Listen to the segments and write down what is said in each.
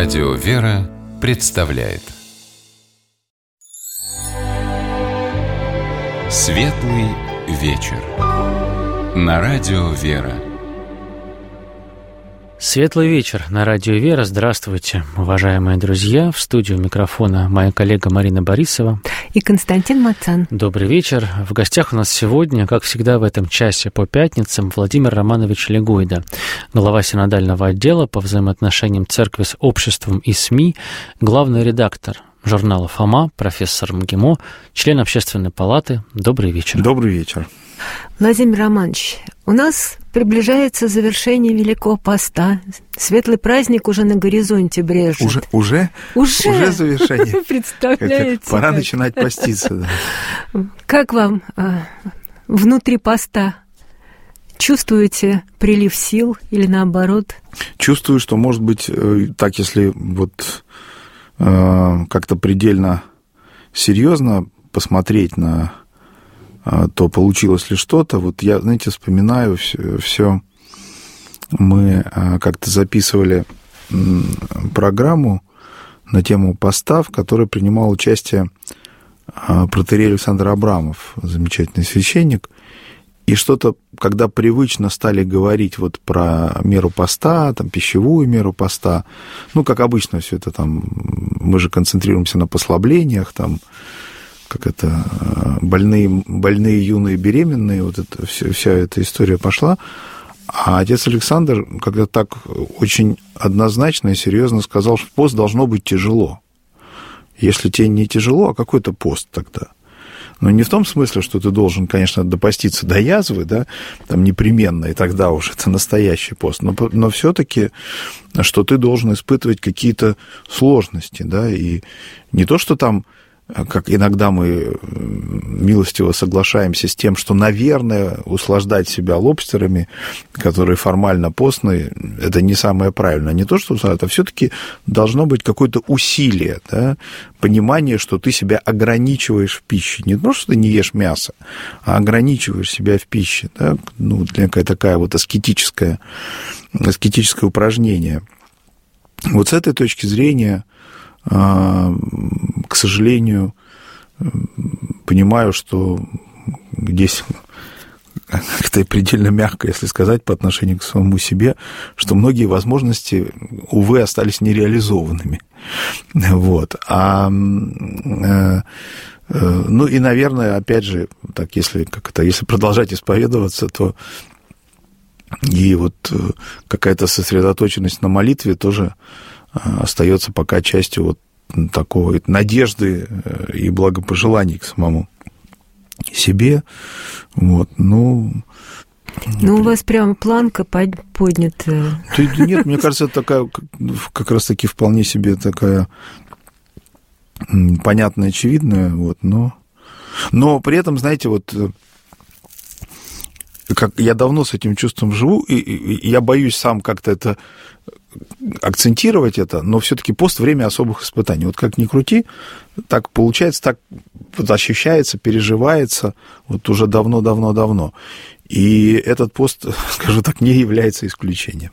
Радио «Вера» представляет Светлый вечер на Радио «Вера». Светлый вечер на Радио «Вера». Здравствуйте, уважаемые друзья. В студию микрофона моя коллега Марина Борисова и Константин Мацан. Добрый вечер. В гостях у нас сегодня, как всегда в этом часе по пятницам, Владимир Романович Легойда, глава синодального отдела по взаимоотношениям церкви с обществом и СМИ, главный редактор журнала «Фома», профессор МГИМО, член Общественной палаты. Добрый вечер. Добрый вечер. Владимир Романович, у нас приближается завершение Великого Поста. Светлый праздник уже на горизонте брежет. Уже завершение? Представляете? Пора начинать поститься. Да. Как вам внутри поста? Чувствуете прилив сил или наоборот? Чувствую, что, может быть, так, если вот как-то предельно серьезно посмотреть на то, получилось ли что-то. Вот я, знаете, вспоминаю все. Мы как-то записывали программу на тему поста, в которой принимал участие протоиерей Александр Абрамов, замечательный священник. И что-то, когда привычно стали говорить вот про меру поста, там, пищевую меру поста, ну, как обычно все это там, мы же концентрируемся на послаблениях, там, как это, больные, юные, беременные, вот это, вся эта история пошла. А отец Александр когда так очень однозначно и серьезно сказал, что пост должно быть тяжело. Если тебе не тяжело, а какой-то пост тогда? Но не в том смысле, что ты должен, конечно, допоститься до язвы, да, там непременно, и тогда уже это настоящий пост, но все-таки, что ты должен испытывать какие-то сложности, да, и не то, что там, как иногда мы милостиво соглашаемся с тем, что, наверное, услаждать себя лобстерами, которые формально постные, это не самое правильное. Не то, что это все-таки должно быть какое-то усилие, да, понимание, что ты себя ограничиваешь в пище. Не то, что ты не ешь мясо, а ограничиваешь себя в пище. Да, ну, некая такая вот аскетическое упражнение. Вот с этой точки зрения, к сожалению, понимаю, что здесь как-то предельно мягко, если сказать, по отношению к самому себе, что многие возможности, увы, остались нереализованными. Вот. Ну и, наверное, опять же, так, если продолжать исповедоваться, то и вот какая-то сосредоточенность на молитве тоже остается пока частью вот такой надежды и благопожеланий к самому себе. Вот, ну, у вас прям планка поднята. Нет, мне кажется, это такая, как раз-таки вполне себе такая понятная, очевидная, вот, но при этом, знаете, вот как я давно с этим чувством живу, и я боюсь сам как-то это акцентировать это, но все-таки пост — время особых испытаний. Вот как ни крути, так получается, так вот ощущается, переживается вот уже давно. И этот пост, скажу так, не является исключением.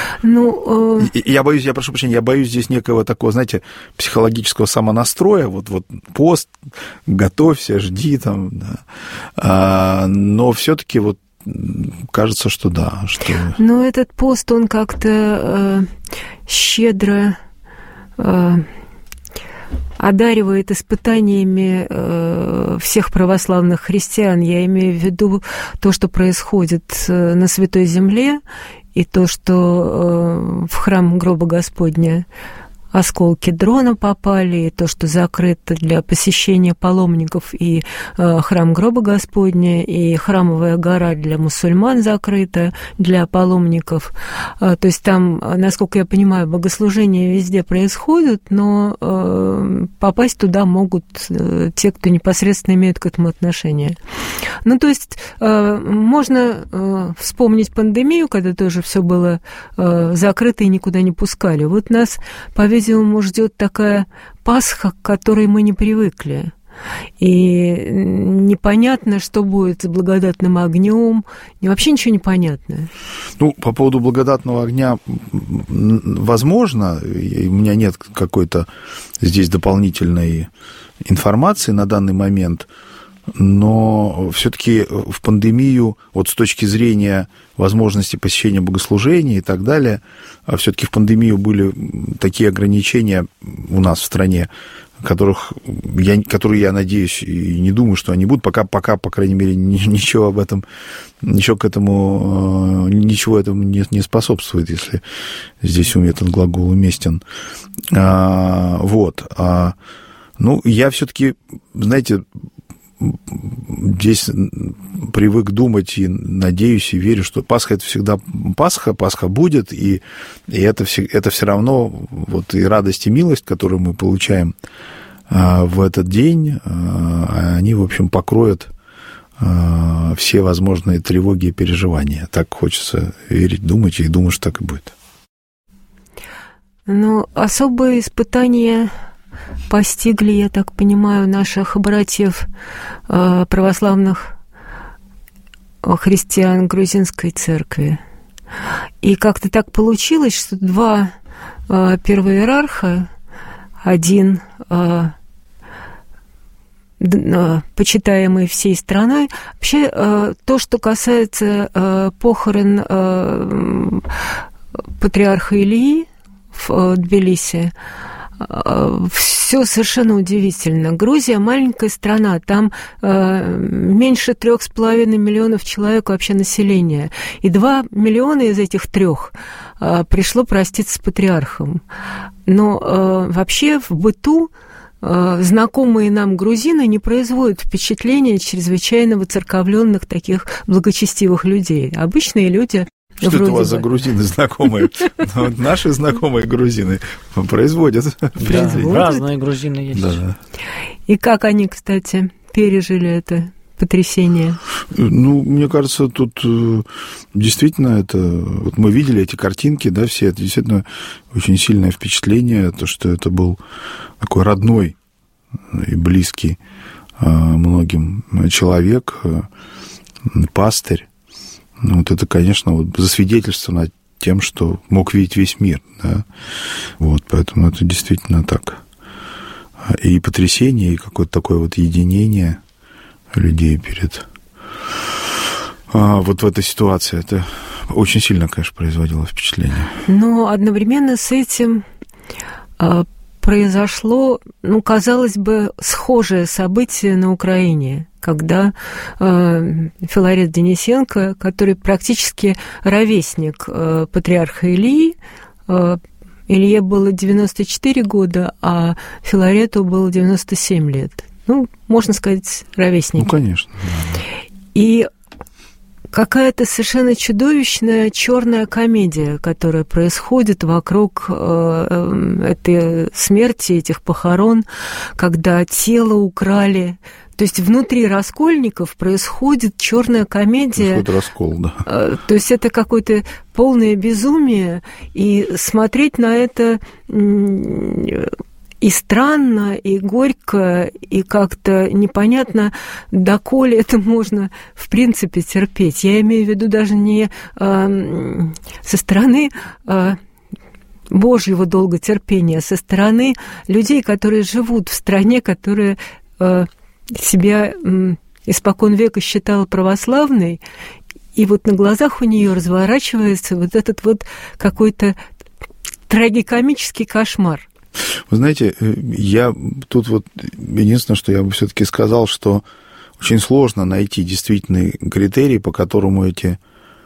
Я прошу прощения, я боюсь здесь некого такого, знаете, психологического самонастроя, вот пост, готовься, жди там, да. Но все-таки вот кажется, что да. Что... Но этот пост, он как-то щедро одаривает испытаниями всех православных христиан. Я имею в виду то, что происходит на Святой Земле, и то, что в храм гроба Господня осколки дрона попали, и то, что закрыто для посещения паломников, и храм гроба Господня, и храмовая гора для мусульман закрыта для паломников. То есть там, насколько я понимаю, богослужения везде происходят, но попасть туда могут те, кто непосредственно имеет к этому отношение. Ну, то есть можно вспомнить пандемию, когда тоже все было закрыто и никуда не пускали. Вот нас, по-видимому, ждет такая Пасха, к которой мы не привыкли. и непонятно, что будет с благодатным огнем, вообще ничего не понятно. Ну, по поводу благодатного огня, возможно, у меня нет какой-то здесь дополнительной информации на данный момент, но все-таки в пандемию, вот с точки зрения возможности посещения богослужений и так далее, все-таки в пандемию были такие ограничения у нас в стране, которые, я надеюсь, и не думаю, что они будут, пока, по крайней мере, ничего этому не способствует, если здесь этот глагол уместен. Вот. Ну, я все-таки, знаете, здесь привык думать и надеюсь, и верю, что Пасха – это всегда Пасха будет, и это все равно вот и радость, и милость, которую мы получаем в этот день, они, в общем, покроют все возможные тревоги и переживания. Так хочется верить, думать, и думаю, что так и будет. Ну, особые испытания постигли, я так понимаю, наших братьев православных христиан грузинской церкви. И как-то так получилось, что два первоиерарха, один почитаемый всей страной, вообще то, что касается похорон патриарха Ильи в Тбилиси, все совершенно удивительно. Грузия маленькая страна, там меньше 3,5 миллионов человек вообще населения, и 2 миллиона из этих 3 пришло проститься с патриархом. Но вообще в быту знакомые нам грузины не производят впечатления чрезвычайно воцерковленных таких благочестивых людей. Обычные люди. Что это у вас за грузины знакомые? Наши знакомые грузины производят. Разные грузины есть. И как они, кстати, пережили это потрясение? Ну, мне кажется, тут действительно это... Вот мы видели эти картинки, да, все, это действительно очень сильное впечатление, то, что это был такой родной и близкий многим человек, пастырь. Ну, вот это, конечно, вот засвидетельствовано тем, что мог видеть весь мир, да. Вот, поэтому это действительно так. И потрясение, и какое-то такое вот единение людей перед... вот в этой ситуации. Это очень сильно, конечно, производило впечатление. Но одновременно с этим произошло, ну, казалось бы, схожее событие на Украине, когда Филарет Денисенко, который практически ровесник патриарха Ильи, Илье было 94 года, а Филарету было 97 лет. Ну, можно сказать, ровесники. Ну, конечно. Да. И какая-то совершенно чудовищная черная комедия, которая происходит вокруг этой смерти, этих похорон, когда тело украли. То есть внутри раскольников происходит черная комедия. Происходит раскол, да. То есть это какое-то полное безумие, и смотреть на это и странно, и горько, и как-то непонятно, доколе это можно, в принципе, терпеть. Я имею в виду даже не со стороны Божьего долготерпения, а со стороны людей, которые живут в стране, которая себя испокон века считала православной, и вот на глазах у нее разворачивается вот этот вот какой-то трагикомический кошмар. Вы знаете, я тут вот единственное, что я бы все-таки сказал, что очень сложно найти действительный критерий, по которому эти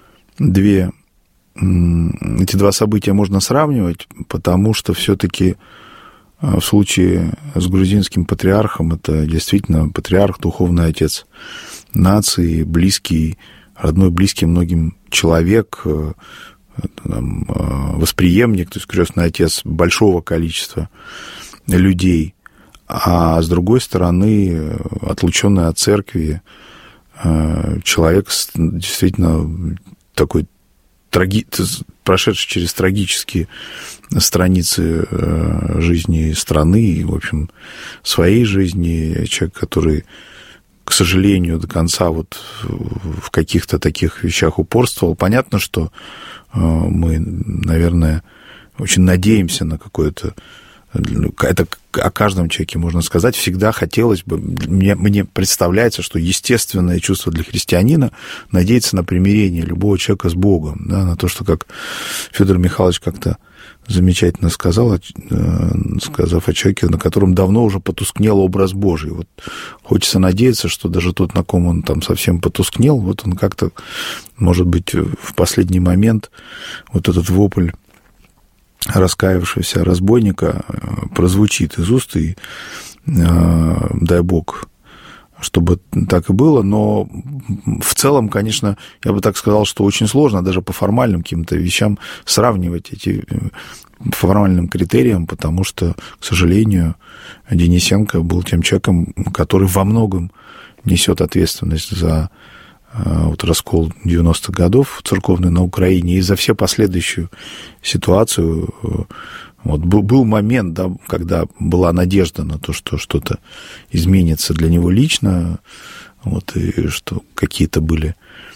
два события можно сравнивать, потому что все-таки в случае с грузинским патриархом это действительно патриарх, духовный отец нации, близкий, родной, близкий многим человек, там, восприемник, то есть крестный отец большого количества людей, а с другой стороны отлученный от церкви человек действительно такой прошедший через трагические страницы жизни страны и, в общем, своей жизни, человек, который, к сожалению, до конца вот в каких-то таких вещах упорствовал. Понятно, что мы, наверное, очень надеемся на какое-то... Это о каждом человеке можно сказать. Всегда хотелось бы... Мне представляется, что естественное чувство для христианина надеяться на примирение любого человека с Богом, да, на то, что, как Федор Михайлович как-то замечательно сказал, сказав о человеке, на котором давно уже потускнел образ Божий. Вот хочется надеяться, что даже тот, на ком он там совсем потускнел, вот он как-то, может быть, в последний момент вот этот вопль раскаявшегося разбойника прозвучит из уст, и дай Бог, чтобы так и было, но в целом, конечно, я бы так сказал, что очень сложно даже по формальным каким-то вещам сравнивать эти по формальным критериям, потому что, к сожалению, Денисенко был тем человеком, который во многом несет ответственность за вот раскол 90-х годов церковный на Украине и за все последующую ситуацию. Вот был момент, да, когда была надежда на то, что что-то изменится для него лично, вот, и что какие-то были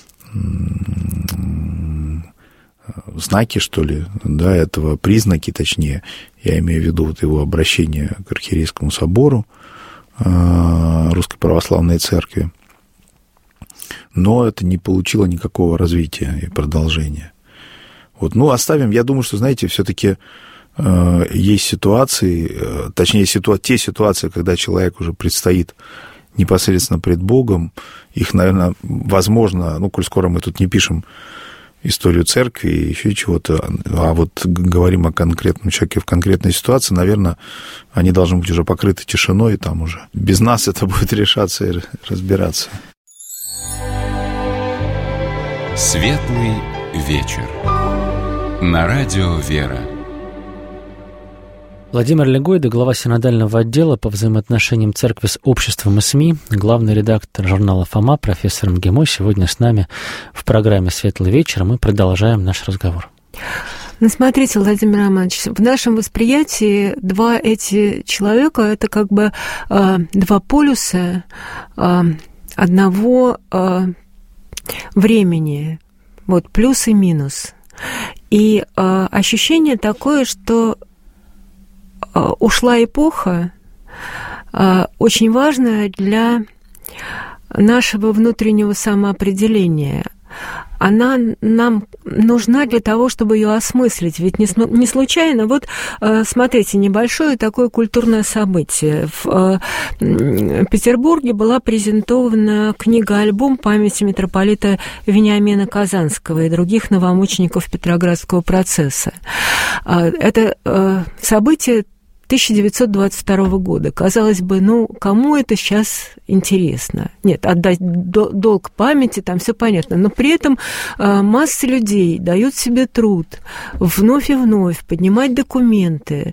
знаки, что ли, да, этого, признаки, точнее, я имею в виду вот его обращение к Архиерейскому собору Русской Православной Церкви. Но это не получило никакого развития и продолжения. Вот, ну, оставим, я думаю, что, знаете, все-таки есть ситуации, точнее, те ситуации, когда человек уже предстоит непосредственно пред Богом, их, наверное, возможно, ну, коль скоро мы тут не пишем историю церкви и еще чего-то, а вот говорим о конкретном человеке в конкретной ситуации, наверное, они должны быть уже покрыты тишиной, и там уже без нас это будет решаться и разбираться. Светлый вечер. На радио «Вера». Владимир Легойда, глава синодального отдела по взаимоотношениям церкви с обществом и СМИ, главный редактор журнала «Фома», профессор МГИМО, сегодня с нами в программе «Светлый вечер». Мы продолжаем наш разговор. Ну, смотрите, Владимир Романович, в нашем восприятии два эти человека – это как бы два полюса одного времени, вот, плюс и минус. И ощущение такое, что ушла эпоха, очень важная для нашего внутреннего самоопределения. Она нам нужна для того, чтобы ее осмыслить. Ведь не случайно, вот смотрите, небольшое такое культурное событие. В Петербурге была презентована книга-альбом памяти митрополита Вениамина Казанского и других новомучеников Петроградского процесса. Это событие 1922 года. Казалось бы, ну, кому это сейчас интересно? Нет, отдать долг памяти, там все понятно. Но при этом масса людей дают себе труд вновь и вновь поднимать документы,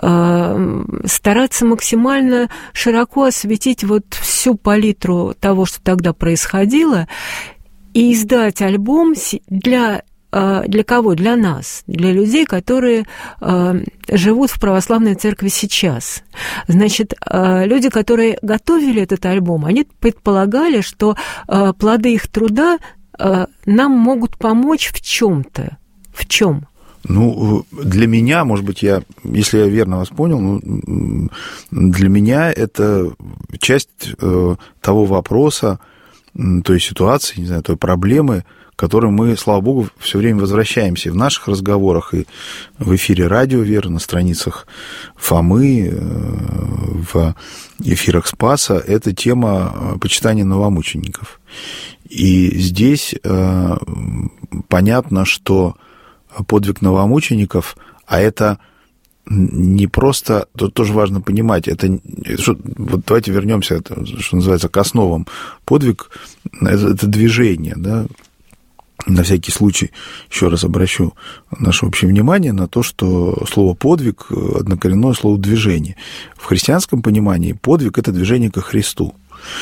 стараться максимально широко осветить вот всю палитру того, что тогда происходило, и издать альбом для кого? Для нас, для людей, которые живут в православной церкви сейчас. Значит, люди, которые готовили этот альбом, они предполагали, что плоды их труда нам могут помочь в чем-то. В чем? Ну, для меня, может быть, если я верно вас понял, ну, для меня это часть того вопроса, той ситуации, не знаю, той проблемы, к которым мы, слава богу, все время возвращаемся в наших разговорах и в эфире радио «Вера», на страницах Фомы, в эфирах Спаса. Это тема почитания новомучеников. И здесь понятно, что подвиг новомучеников, а это не просто, тут тоже важно понимать, вот давайте вернемся, что называется, к основам. Подвиг – это движение, да. На всякий случай еще раз обращу наше общее внимание на то, что слово «подвиг» – однокоренное слово «движение». В христианском понимании подвиг – это движение ко Христу.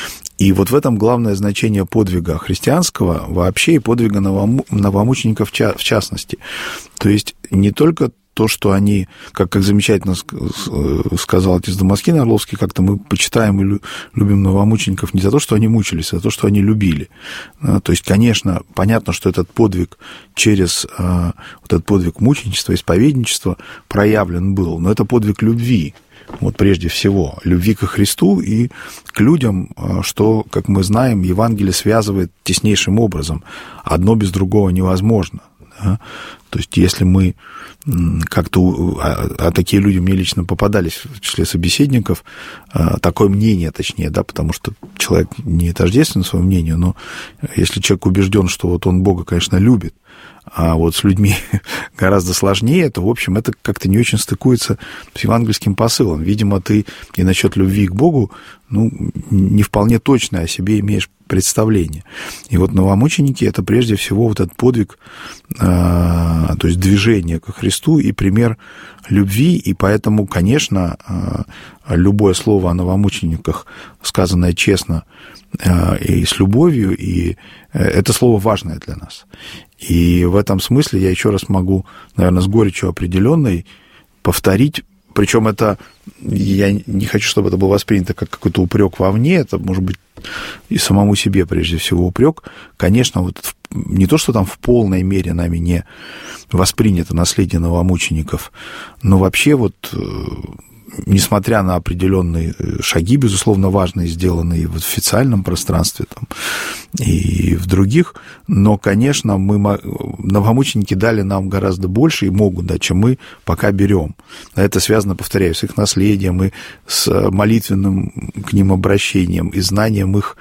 И вот в этом главное значение подвига христианского вообще и подвига новомучеников в частности. То есть не только то, что они, как замечательно сказал отец Дамаскин Орловский, как-то мы почитаем и любим новомучеников не за то, что они мучились, а за то, что они любили. То есть, конечно, понятно, что этот подвиг через вот этот подвиг мученичества, исповедничества проявлен был, но это подвиг любви. Вот прежде всего, любви ко Христу и к людям, что, как мы знаем, Евангелие связывает теснейшим образом. Одно без другого невозможно. Да? То есть, если мы как-то... А такие люди мне лично попадались в числе собеседников, такое мнение, точнее, да, потому что человек не тождествен своему мнению, но если человек убежден, что вот он Бога, конечно, любит, а вот с людьми гораздо сложнее, то, в общем, это как-то не очень стыкуется с евангельским посылом. Видимо, ты и насчет любви к Богу, не вполне точно о себе имеешь представление. И вот новомученики — это прежде всего вот этот подвиг, то есть движение ко Христу и пример любви, и поэтому, конечно, любое слово о новомучениках, сказанное честно и с любовью, и это слово важное для нас. И в этом смысле я еще раз могу, наверное, с горечью определенной повторить, причем это, я не хочу, чтобы это было воспринято как какой-то упрек вовне, это, может быть, и самому себе, прежде всего, упрек. Конечно, вот не то, что там в полной мере нами не воспринято наследие новомучеников, но вообще вот, несмотря на определенные шаги, безусловно, важные, сделанные в официальном пространстве там, и в других, но, конечно, новомученики дали нам гораздо больше и могут дать, чем мы пока берем. Это связано, повторяю, с их наследием и с молитвенным к ним обращением и знанием их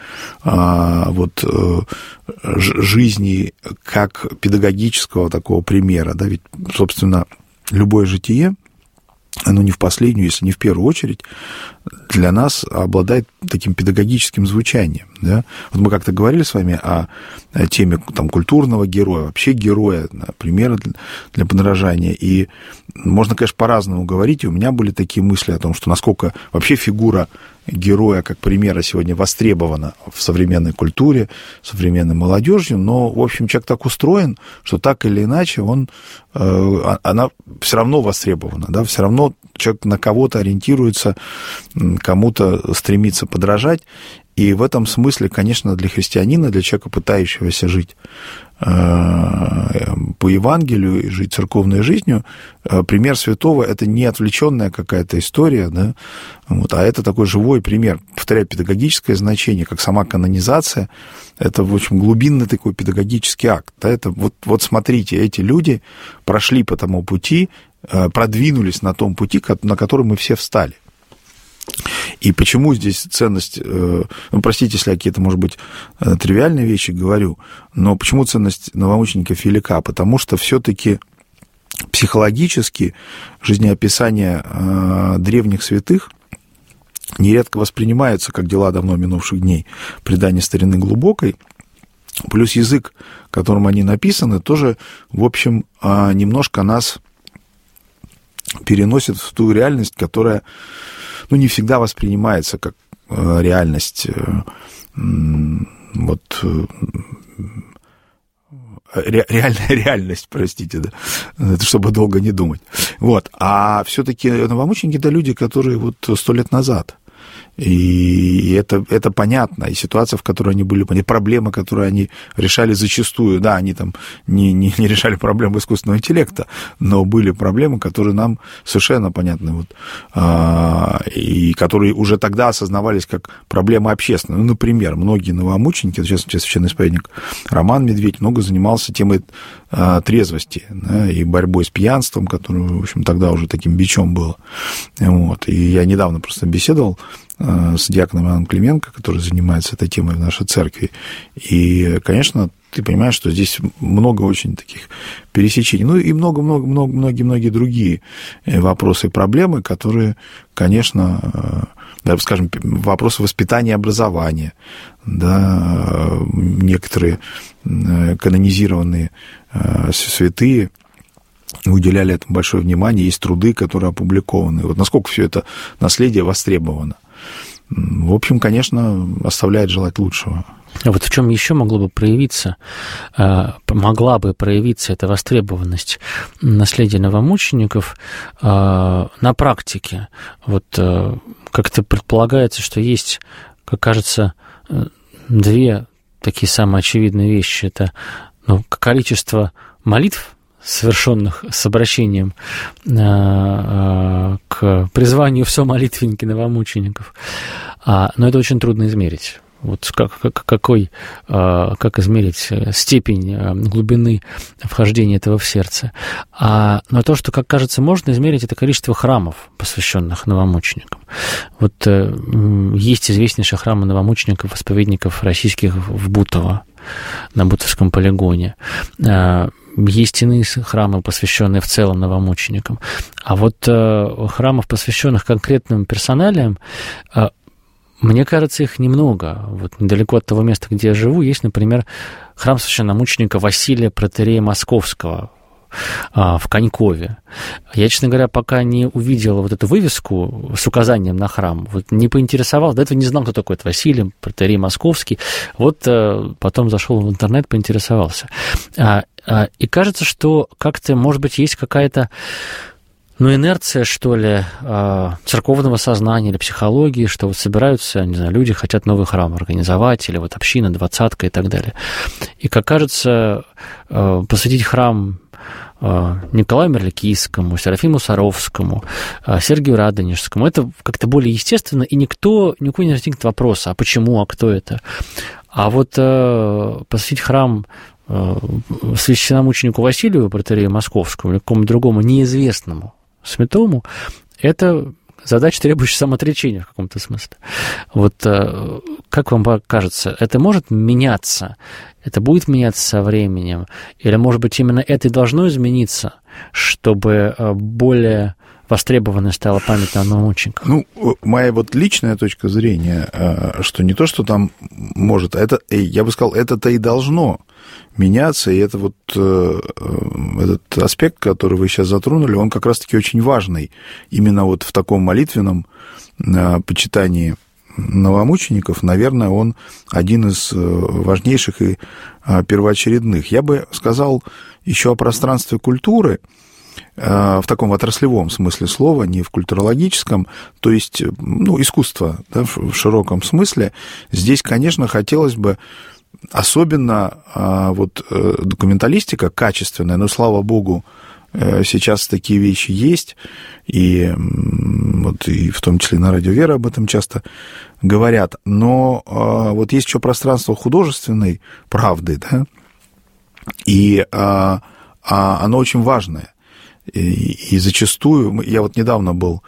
жизни как педагогического такого примера. Да? Ведь, собственно, любое житие, оно не в последнюю, если не в первую очередь, для нас обладает таким педагогическим звучанием. Да? Вот мы как-то говорили с вами о теме там, культурного героя, вообще героя, примера для подражания. И можно, конечно, по-разному говорить. И у меня были такие мысли о том, что насколько вообще фигура героя как примера сегодня востребована в современной культуре, современной молодежью, но, в общем, человек так устроен, что так или иначе она все равно востребована, да, все равно человек на кого-то ориентируется, кому-то стремится подражать, и в этом смысле, конечно, для христианина, для человека, пытающегося жить по Евангелию и жить церковной жизнью, пример святого — это не отвлеченная какая-то история, да, вот, а это такой живой пример. Повторяю, педагогическое значение, как сама канонизация, это, в общем, глубинный такой педагогический акт. Да, это вот смотрите, эти люди прошли по тому пути, продвинулись на том пути, на который мы все встали. И почему здесь ценность, простите, если я какие-то, может быть, тривиальные вещи говорю, но почему ценность новомучеников велика? Потому что все-таки психологически жизнеописание древних святых нередко воспринимается как дела давно минувших дней, предание старины глубокой, плюс язык, которым они написаны, тоже, в общем, немножко нас переносит в ту реальность, которая не всегда воспринимается как реальность, реальная реальность, простите, да, это чтобы долго не думать. Вот. А все-таки новомученики — это люди, которые 100 лет назад. И это понятно, и ситуация, в которой они были, и проблемы, которые они решали зачастую, да, они там не решали проблемы искусственного интеллекта, но были проблемы, которые нам совершенно понятны, и которые уже тогда осознавались как проблемы общественные. Например, многие новомученики, в частности, священный исповедник Роман Медведь, много занимался темой трезвости, да, и борьбой с пьянством, которое, в общем, тогда уже таким бичом было. Вот. И я недавно просто беседовал с диаконом Иоанном Клименко, который занимается этой темой в нашей церкви. И, конечно, ты понимаешь, что здесь много очень таких пересечений. И многие другие вопросы и проблемы, которые, конечно, скажем, вопросы воспитания и образования, да, некоторые канонизированные святые уделяли этому большое внимание, есть труды, которые опубликованы. Вот насколько все это наследие востребовано. в общем, конечно, оставляет желать лучшего. А вот в чем еще могла бы проявиться эта востребованность наследия новомучеников на практике? Вот как-то предполагается, что есть, как кажется, две такие самые очевидные вещи. Это количество молитв, совершенных с обращением к призванию все молитвенники новомучеников. Но это очень трудно измерить. Вот как измерить степень глубины вхождения этого в сердце. Но то, что, как кажется, можно измерить, это количество храмов, посвященных новомученикам. Вот есть известнейшие храмы новомучеников, исповедников российских в Бутово, на Бутовском полигоне. Есть иные храмы, посвященные в целом новомученикам. А вот храмов, посвященных конкретным персоналиям, мне кажется, их немного. Вот недалеко от того места, где я живу, есть, например, храм священномученика Василия Протоиерея Московского в Конькове. Я, честно говоря, пока не увидел вот эту вывеску с указанием на храм, вот не поинтересовался, до этого не знал, кто такой это Василий Протоиерей Московский. Вот потом зашел в интернет, поинтересовался. И кажется, что как-то, может быть, есть какая-то инерция, что ли, церковного сознания или психологии, что вот собираются, не знаю, люди хотят новый храм организовать, или вот община, 20-ка и так далее. И, как кажется, посвятить храм Николаю Мерликийскому, Серафиму Саровскому, Сергию Радонежскому, это как-то более естественно, и никому не возникнет вопроса, а почему, а кто это? А вот посвятить храм священномученику Василию Протоиерею Московскому или какому-то другому неизвестному святому, это задача, требующая самоотречения в каком-то смысле. Вот как вам кажется, это может меняться? Это будет меняться со временем? Или, может быть, именно это и должно измениться, чтобы более востребованной стала память о новомучениках? Моя вот личная точка зрения, что не то, что там может, это, я бы сказал, это-то и должно меняться, и это вот этот аспект, который вы сейчас затронули, он как раз-таки очень важный. Именно вот в таком молитвенном почитании новомучеников, наверное, он один из важнейших и первоочередных. Я бы сказал еще о пространстве культуры, в таком отраслевом смысле слова, не в культурологическом, то есть, искусство, да, в широком смысле. Здесь, конечно, хотелось бы особенно вот документалистика качественная, но, слава богу, сейчас такие вещи есть, и в том числе на Радио Вера об этом часто говорят. Но вот есть еще пространство художественной правды, да, и оно очень важное. И зачастую, я вот недавно был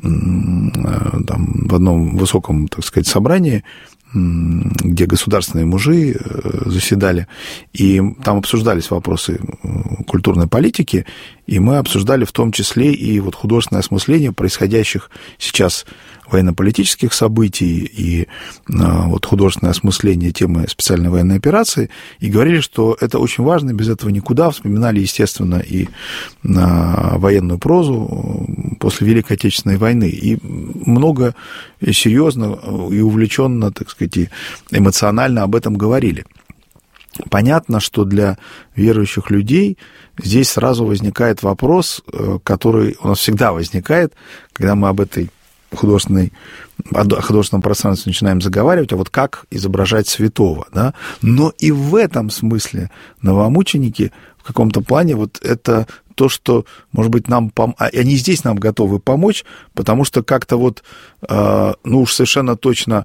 там, в одном высоком, так сказать, собрании, где государственные мужи заседали, и там обсуждались вопросы культурной политики, и мы обсуждали в том числе и вот художественное осмысление происходящих сейчас военно-политических событий и вот художественное осмысление темы специальной военной операции, и говорили, что это очень важно, без этого никуда. Вспоминали, естественно, и военную прозу после Великой Отечественной войны, и много серьезно и увлеченно, так сказать, и эмоционально об этом говорили. Понятно, что для верующих людей здесь сразу возникает вопрос, который у нас всегда возникает, когда мы об художественном пространстве начинаем заговаривать, а вот как изображать святого, да? Но и в этом смысле новомученики в каком-то плане вот это то, что, может быть, они здесь нам готовы помочь, потому что как-то вот, уж совершенно точно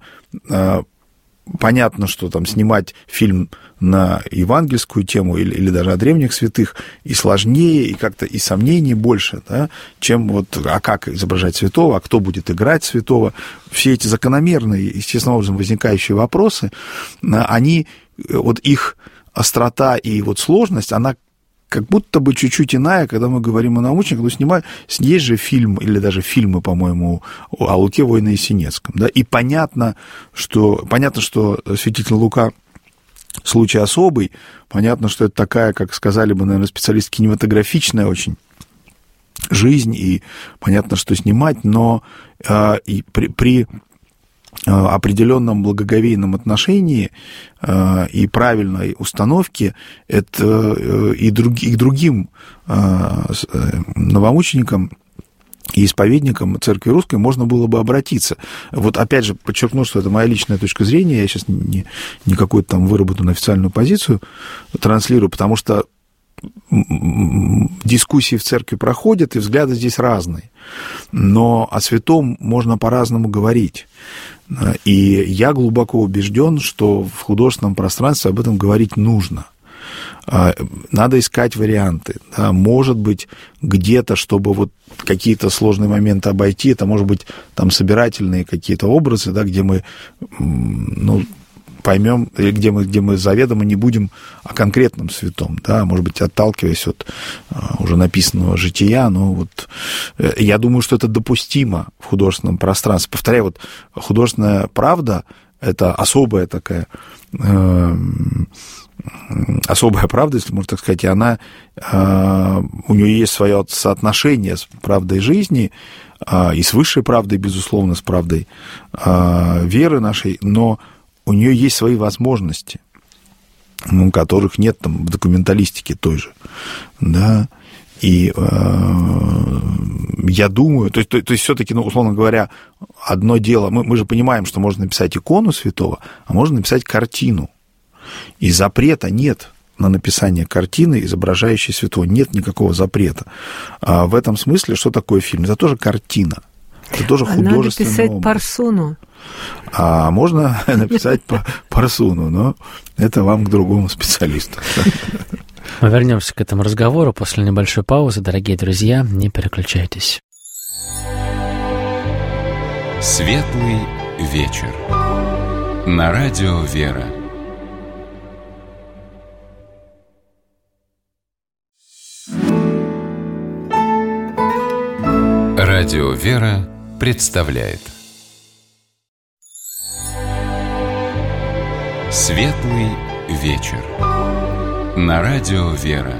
понятно, что там снимать фильм на евангельскую тему или даже о древних святых и сложнее, и как-то и сомнений больше, да, чем вот, а как изображать святого, а кто будет играть святого. Все эти закономерные, естественным образом возникающие вопросы, они, вот их острота и вот сложность, она как будто бы чуть-чуть иная, когда мы говорим о научниках. Есть же фильм, или даже фильмы, по-моему, о Луке, воине Есенинском, да, и понятно, что святитель Лука случай особый, понятно, что это такая, как сказали бы, наверное, специалисты, кинематографичная очень жизнь, и понятно, что снимать, но и при определенном благоговейном отношении и правильной установке это и другим новомученикам и исповедникам Церкви Русской можно было бы обратиться. Вот опять же подчеркну, что это моя личная точка зрения, я сейчас не какую-то там выработанную официальную позицию транслирую, потому что дискуссии в церкви проходят, и взгляды здесь разные. Но о святом можно по-разному говорить. И я глубоко убежден, что в художественном пространстве об этом говорить нужно. Надо искать варианты. Да, может быть, где-то, чтобы вот какие-то сложные моменты обойти, это может быть там собирательные какие-то образы, да, где мы поймем, где мы заведомо не будем о конкретном святом, да, может быть, отталкиваясь от уже написанного жития, но вот я думаю, что это допустимо в художественном пространстве. Повторяю, вот художественная правда — это особая такая, особая правда, если можно так сказать, и она, у нее есть свое соотношение с правдой жизни, и с высшей правдой, безусловно, с правдой веры нашей, но у нее есть свои возможности, которых нет там в документалистике той же, да, и я думаю, то есть все-таки, условно говоря, одно дело, мы же понимаем, что можно написать икону святого, а можно написать картину, и запрета нет на написание картины, изображающей святого, нет никакого запрета. А в этом смысле, что такое фильм? Это тоже картина. Это тоже художественный надо писать образ. парсуну. А можно написать парсуну, но это вам к другому специалисту. Мы вернемся к этому разговору после небольшой паузы. Дорогие друзья, не переключайтесь. Светлый вечер. На радио «Вера». Радио «Вера» представляет Светлый вечер. На радио «Вера».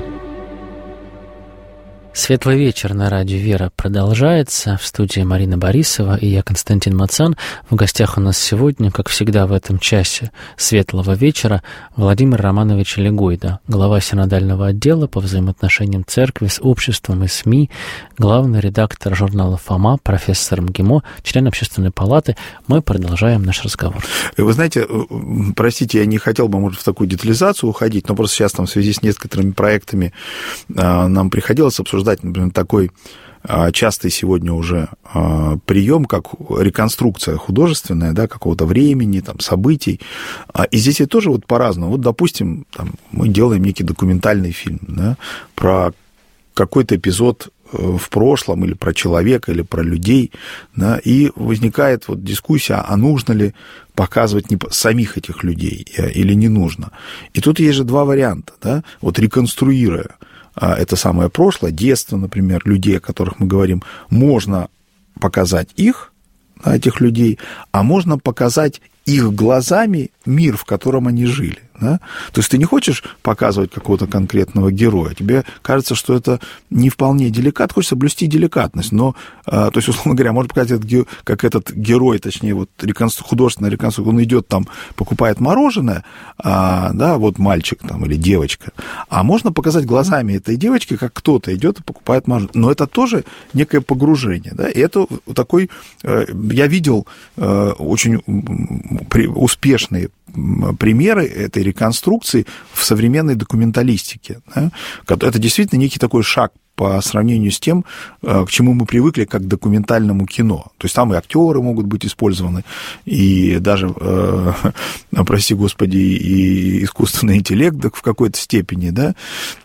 Светлый вечер на радио «Вера» продолжается. В студии Марина Борисова и я, Константин Мацан. В гостях у нас сегодня, как всегда в этом часе светлого вечера, Владимир Романович Легуйда, глава синодального отдела по взаимоотношениям церкви с обществом и СМИ, главный редактор журнала «Фома», профессор МГИМО, член Общественной палаты. Мы продолжаем наш разговор. Вы знаете, простите, я не хотел бы, может, в такую детализацию уходить, но просто сейчас там в связи с некоторыми проектами нам приходилось обсуждать, например, такой частый сегодня уже прием, как реконструкция художественная, да, какого-то времени, там, событий. И здесь и тоже вот по-разному. Вот, допустим, там, мы делаем некий документальный фильм, да, про какой-то эпизод в прошлом, или про человека, или про людей, да, и возникает вот дискуссия, а нужно ли показывать самих этих людей или не нужно. И тут есть же два варианта, да, вот реконструируя это самое прошлое, детство, например, людей, о которых мы говорим, можно показать их, этих людей, а можно показать их глазами мир, в котором они жили. Да? То есть ты не хочешь показывать какого-то конкретного героя, тебе кажется, что это не вполне деликатно, хочется блюсти деликатность, но, то есть, условно говоря, можно показать, как этот герой, точнее, вот художественная реконструкция, он идет там, покупает мороженое, да, вот мальчик там или девочка, а можно показать глазами этой девочки, как кто-то идет и покупает мороженое, но это тоже некое погружение, да, и это такой, я видел очень успешные примеры этой реконструкции в современной документалистике. Да? Это действительно некий такой шаг по сравнению с тем, к чему мы привыкли, как к документальному кино. То есть там и актеры могут быть использованы, и даже, прости господи, и искусственный интеллект в какой-то степени, да.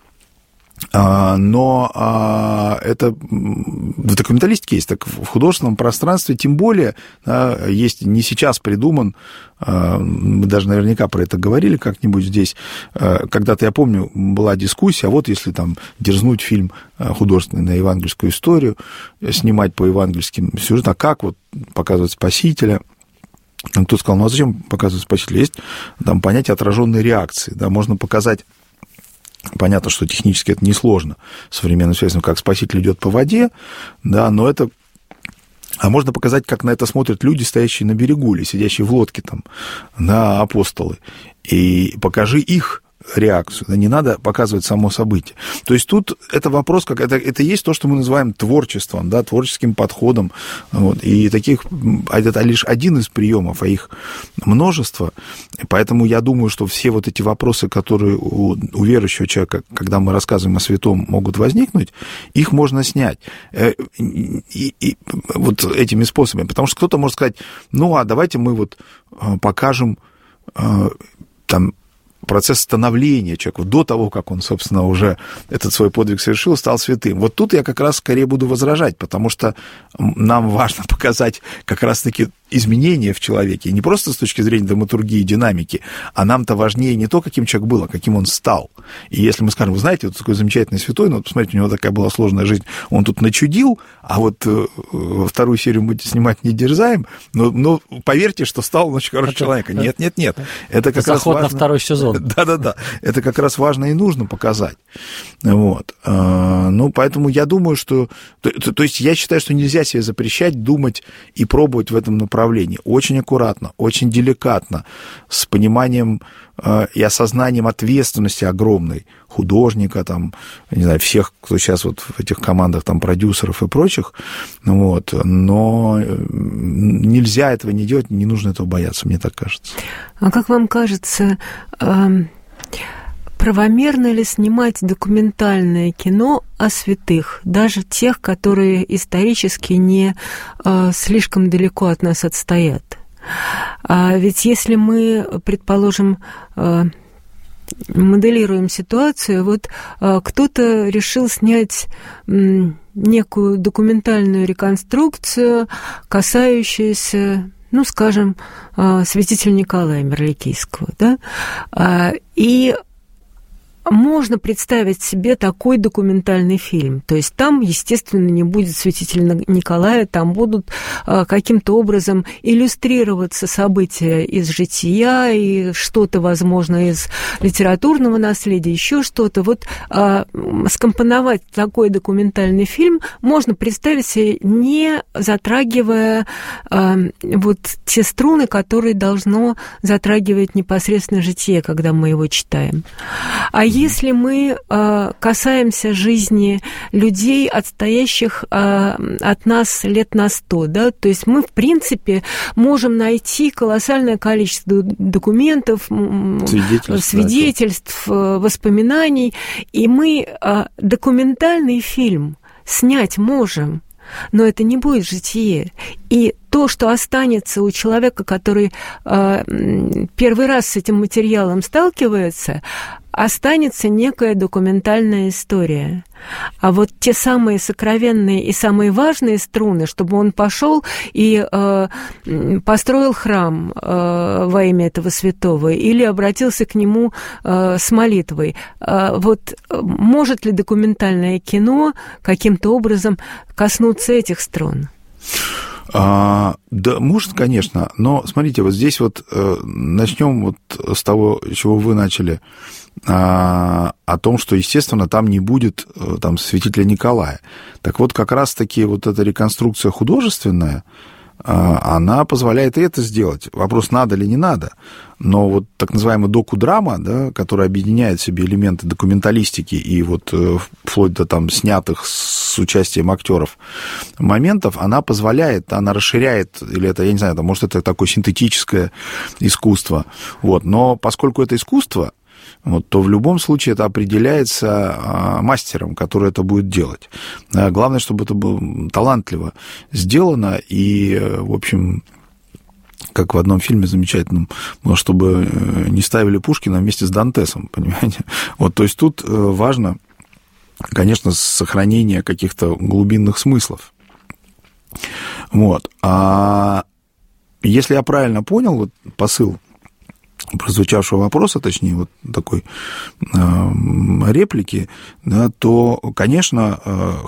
Но это в документалистике есть, так в художественном пространстве тем более, да, есть не сейчас придуман, мы даже наверняка про это говорили как-нибудь здесь, когда-то, я помню, была дискуссия, а вот если там дерзнуть фильм художественный на евангельскую историю, снимать по евангельским сюжетам, а как вот показывать Спасителя? Кто-то сказал, ну а зачем показывать Спасителя? Есть там понятие отраженной реакции, да, можно показать. Понятно, что технически это несложно современным связям, как Спаситель идет по воде, да, но это А можно показать, как на это смотрят люди, стоящие на берегу или сидящие в лодке, там, на апостолы. И покажи их реакцию, да, не надо показывать само событие. То есть тут это вопрос, как это есть то, что мы называем творчеством, да, творческим подходом. Вот, и таких, это лишь один из приемов, а их множество. Поэтому я думаю, что все вот эти вопросы, которые у верующего человека, когда мы рассказываем о святом, могут возникнуть, их можно снять и вот этими способами. Потому что кто-то может сказать, ну, а давайте мы вот покажем там процесс становления человека до того, как он, собственно, уже этот свой подвиг совершил, стал святым. Вот тут я как раз скорее буду возражать, потому что нам важно показать как раз-таки изменения в человеке, не просто с точки зрения драматургии и динамики, а нам-то важнее не то, каким человек был, а каким он стал. И если мы скажем, вы знаете, вот такой замечательный святой, ну, вот посмотрите, у него такая была сложная жизнь, он тут начудил, а вот вторую серию мы снимать не дерзаем, но поверьте, что стал он очень хорошим человеком. Нет. Это как раз важно. На второй сезон. Да. Это как раз важно и нужно показать. Вот. Ну, поэтому я думаю, что... То есть я считаю, что нельзя себе запрещать думать и пробовать в этом направлении. Очень аккуратно, очень деликатно, с пониманием и осознанием ответственности огромной художника, там, не знаю, всех, кто сейчас вот в этих командах, там, продюсеров и прочих, вот, но нельзя этого не делать, не нужно этого бояться, мне так кажется. А как вам кажется, правомерно ли снимать документальное кино о святых, даже тех, которые исторически не слишком далеко от нас отстоят? Ведь если мы, предположим, моделируем ситуацию, вот кто-то решил снять некую документальную реконструкцию, касающуюся, ну, скажем, святителя Николая Мирликийского, да, и можно представить себе такой документальный фильм. То есть там, естественно, не будет святителя Николая, там будут каким-то образом иллюстрироваться события из жития и что-то, возможно, из литературного наследия, еще что-то. Вот скомпоновать такой документальный фильм можно представить себе, не затрагивая вот те струны, которые должно затрагивать непосредственно житие, когда мы его читаем. А если мы касаемся жизни людей, отстоящих от нас лет на 100, да, то есть мы, в принципе, можем найти колоссальное количество документов, свидетельств, воспоминаний, и мы документальный фильм снять можем, но это не будет житие. И то, что останется у человека, который первый раз с этим материалом сталкивается, останется некая документальная история. А вот те самые сокровенные и самые важные струны, чтобы он пошел и построил храм во имя этого святого или обратился к нему с молитвой, вот может ли документальное кино каким-то образом коснуться этих струн? Да, может, конечно, но смотрите, вот здесь вот начнем вот с того, с чего вы начали, о том, что, естественно, там не будет там святителя Николая. Так вот, как раз-таки вот эта реконструкция художественная, она позволяет и это сделать. Вопрос, надо или не надо. Но вот так называемая докудрама, да, которая объединяет в себе элементы документалистики и вот вплоть до там снятых с участием актеров моментов, она позволяет, она расширяет, или это, я не знаю, может, это такое синтетическое искусство. Вот. Но поскольку это искусство, вот, то в любом случае это определяется мастером, который это будет делать. Главное, чтобы это было талантливо сделано и, в общем, как в одном фильме замечательном, чтобы не ставили Пушкина вместе с Дантесом, понимаете? Вот, то есть тут важно, конечно, сохранение каких-то глубинных смыслов. Вот. А если я правильно понял вот посыл прозвучавшего вопроса, точнее, вот такой реплики, да, то, конечно,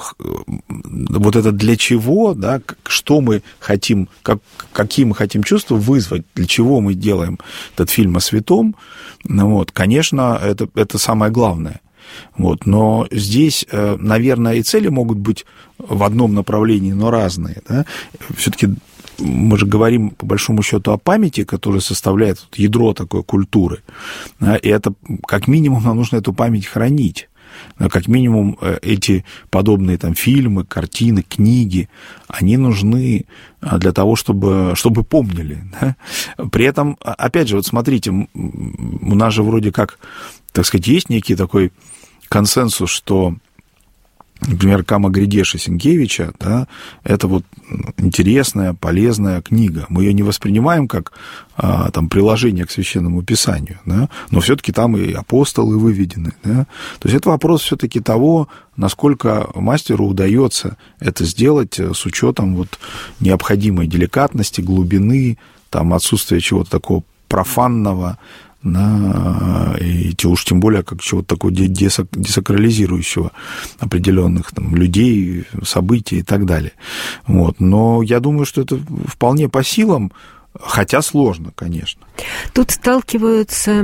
вот это для чего, да, что мы хотим, какие мы хотим чувства вызвать, для чего мы делаем этот фильм о святом, вот, конечно, это самое главное. Вот. Но здесь, наверное, и цели могут быть в одном направлении, но разные. Да? Все-таки мы же говорим, по большому счету, о памяти, которая составляет ядро такой культуры. Да? И это, как минимум, нам нужно эту память хранить. Как минимум, эти подобные там фильмы, картины, книги, они нужны для того, чтобы помнили. Да? При этом, опять же, вот смотрите, у нас же вроде как, так сказать, есть некий такой консенсус, что, например, Кама Гридеши Сенкевича, да, это вот интересная, полезная книга. Мы ее не воспринимаем как там, приложение к Священному Писанию, да, но все-таки там и апостолы выведены. Да. То есть это вопрос все-таки того, насколько мастеру удается это сделать с учетом вот необходимой деликатности, глубины, там, отсутствия чего-то такого профанного, да, и уж тем более как чего-то такого десакрализирующего определенных там, людей, событий и так далее. Вот. Но я думаю, что это вполне по силам, хотя сложно, конечно. Тут сталкиваются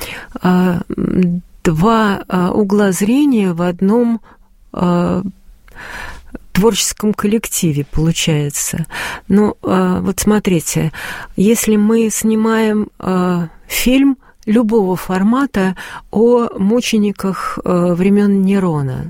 два угла зрения в одном творческом коллективе, получается. Ну, вот смотрите, если мы снимаем фильм любого формата о мучениках времен Нерона,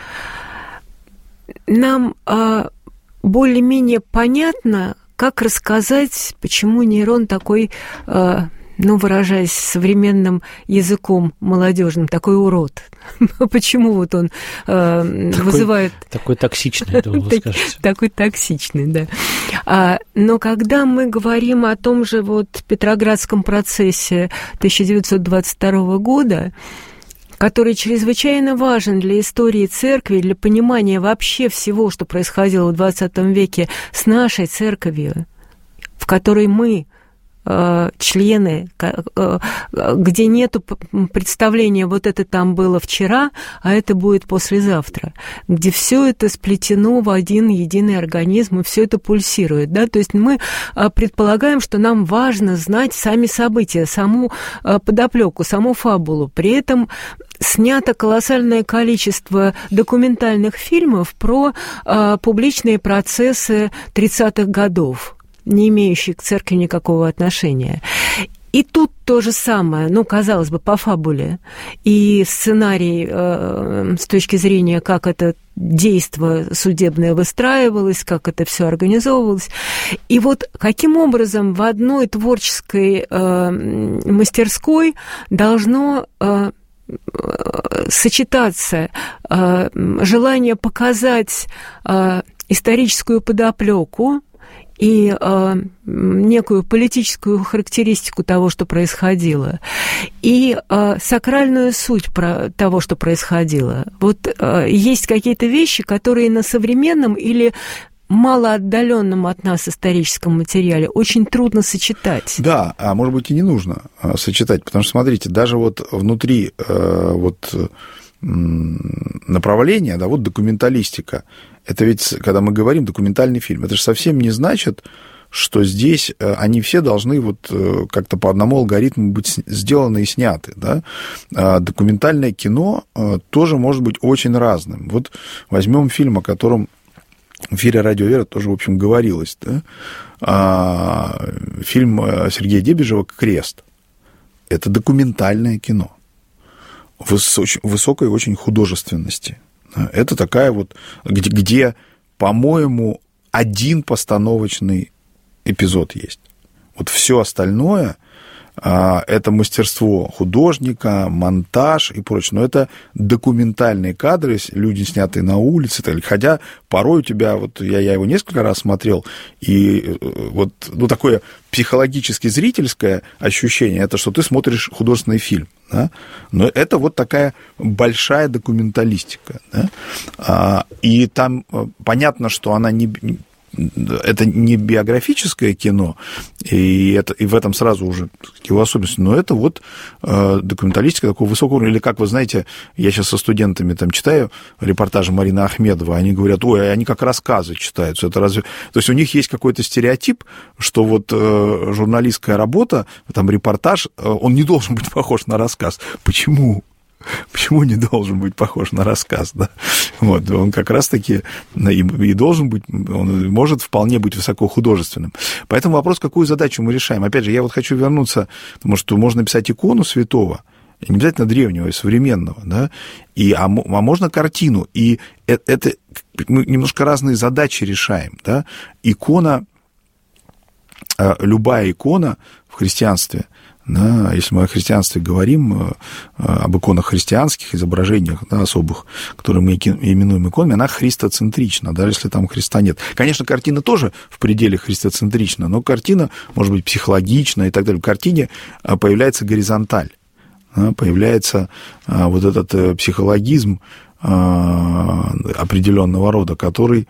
нам более-менее понятно, как рассказать, почему Нерон такой, ну, выражаясь современным языком молодежным, такой урод. Почему вот он вызывает... Такой токсичный, это вы скажете. Такой токсичный, да. Но когда мы говорим о том же вот Петроградском процессе 1922 года, который чрезвычайно важен для истории церкви, для понимания вообще всего, что происходило в XX веке с нашей церковью, в которой мы члены, где нету представления, вот это там было вчера, а это будет послезавтра, где все это сплетено в один единый организм, и все это пульсирует, да, то есть мы предполагаем, что нам важно знать сами события, саму подоплеку, саму фабулу, при этом снято колоссальное количество документальных фильмов про публичные процессы 30-х годов, не имеющие к церкви никакого отношения. И тут то же самое, ну, казалось бы, по фабуле. И сценарий с точки зрения, как это действо судебное выстраивалось, как это все организовывалось. И вот каким образом в одной творческой мастерской должно сочетаться желание показать историческую подоплеку и некую политическую характеристику того, что происходило, и сакральную суть того, что происходило. Вот есть какие-то вещи, которые на современном или малоотдаленном от нас историческом материале очень трудно сочетать. Да, а может быть и не нужно сочетать, потому что, смотрите, даже вот внутри вот направления, да, вот документалистика, это ведь, когда мы говорим документальный фильм, это же совсем не значит, что здесь они все должны вот как-то по одному алгоритму быть сделаны и сняты, да. Документальное кино тоже может быть очень разным. Вот возьмем фильм, о котором в эфире «Радио Вера» тоже, в общем, говорилось, да? Фильм Сергея Дебежева «Крест». Это документальное кино высокой очень художественности. Это такая вот, где, по-моему, один постановочный эпизод есть. Вот все остальное это мастерство художника, монтаж и прочее. Но это документальные кадры, люди, снятые на улице. Хотя порой у тебя, вот я его несколько раз смотрел, и вот ну, такое психологически зрительское ощущение, это что ты смотришь художественный фильм. Да? Но это вот такая большая документалистика. Да? И там понятно, что она это не биографическое кино, и в этом сразу уже его особенность, но это вот документалистика такого высокого уровня. Или, как вы знаете, я сейчас со студентами там читаю репортажи Марины Ахмедовой, они говорят, ой, они как рассказы читаются. Это разве... То есть у них есть какой-то стереотип, что вот журналистская работа, там репортаж, он не должен быть похож на рассказ. Почему? почему не должен быть похож на рассказ, да? Вот, он как раз-таки и должен быть, он может вполне быть высокохудожественным. Поэтому вопрос, какую задачу мы решаем. Опять же, я вот хочу вернуться, потому что можно писать икону святого, не обязательно древнего и современного, да, а можно картину, и это мы немножко разные задачи решаем, да. Икона, любая икона в христианстве, да, если мы о христианстве говорим, об иконах христианских, изображениях, да, особых, которые мы именуем иконами, она христоцентрична, даже если там Христа нет. Конечно, картина тоже в пределе христоцентрична, но картина может быть психологична и так далее. В картине появляется горизонталь, да, появляется вот этот психологизм определенного рода, который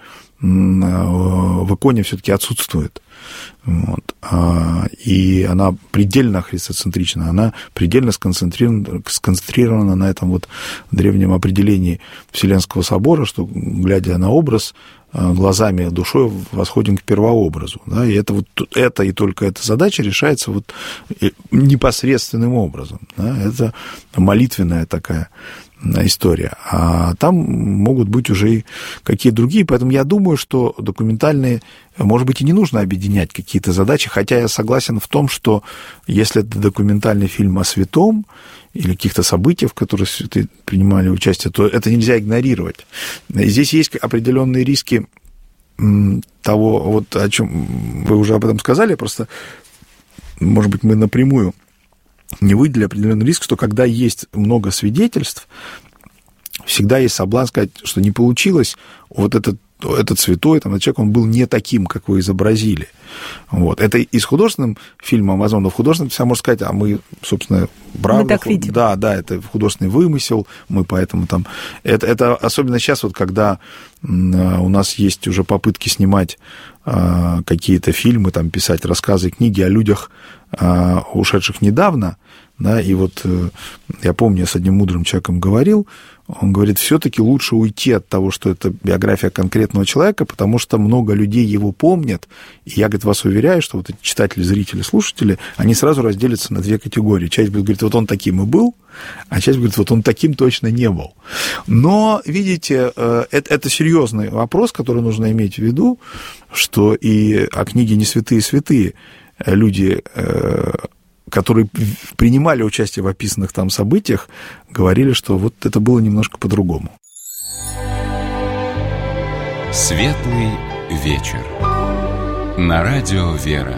в иконе все-таки отсутствует. Вот. И она предельно христоцентрична, она предельно сконцентрирована на этом вот древнем определении Вселенского собора, что, глядя на образ, глазами, душой восходим к первообразу. Да? И это и только эта задача решается вот непосредственным образом. Да? Это молитвенная такая история. А там могут быть уже и какие-то другие. Поэтому я думаю, что документальные, может быть, и не нужно объединять какие-то задачи, хотя я согласен в том, что если это документальный фильм о святом или каких-то событиях, в которых святые принимали участие, то это нельзя игнорировать. И здесь есть определенные риски того, вот о чем вы уже об этом сказали, просто, может быть, мы напрямую не выделили определенный риск, что когда есть много свидетельств, всегда есть соблазн сказать, что не получилось, вот этот святой, там, этот человек, он был не таким, как вы изобразили. Вот. Это и с художественным фильмом, возможно, в художественном вся можно сказать, а мы, собственно, правда... Мы так видим. Да, это художественный вымысел, мы поэтому там... Это особенно сейчас, вот, когда у нас есть уже попытки снимать какие-то фильмы, там, писать рассказы, книги о людях, ушедших недавно, да, и вот я помню, я с одним мудрым человеком говорил, он говорит, все-таки лучше уйти от того, что это биография конкретного человека, потому что много людей его помнят, и я, говорит, вас уверяю, что вот эти читатели, зрители, слушатели, они сразу разделятся на две категории. Часть будет говорить, вот он таким и был, а часть говорит, вот он таким точно не был. Но, видите, это серьезный вопрос, который нужно иметь в виду, что и о книге «Не святые святые» люди, которые принимали участие в описанных там событиях, говорили, что вот это было немножко по-другому. Светлый вечер. На радио «Вера».